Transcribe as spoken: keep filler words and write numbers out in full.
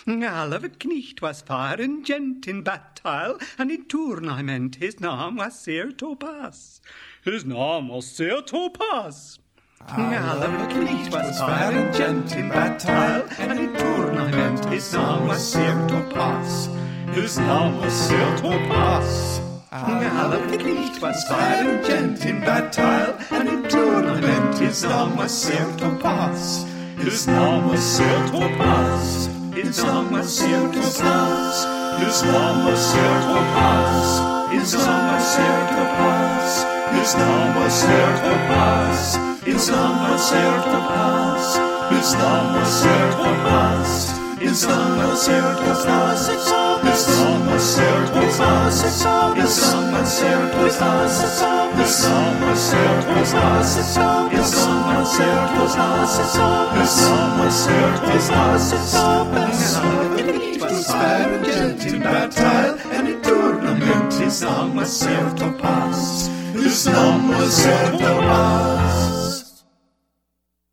Alle knecht was varen gent in battle, and in tournament his name was Sir Thopas. His name was Sir Thopas. Alle knecht was varen gent in battle, and in tournament his name was Sir Thopas. His name was Sir Thopas. Alle knecht was varen gent in battle, and in tournament his name was Sir Thopas. His name was Sir Thopas. His name was Sir Thopas. His name was Sir Thopas. His name was Sir Thopas. His name was Sir Thopas. His name was Sir Thopas. His name was Sir Thopas. His name was Sir Thopas. His name was Sir Thopas. His name was Sir Thopas. His name was Sir Thopas. His name was Sir Thopas. His name was Sir Thopas. It was fair and gent in battle, and in tournament his name was Sir Thopas. His name was Sir Thopas.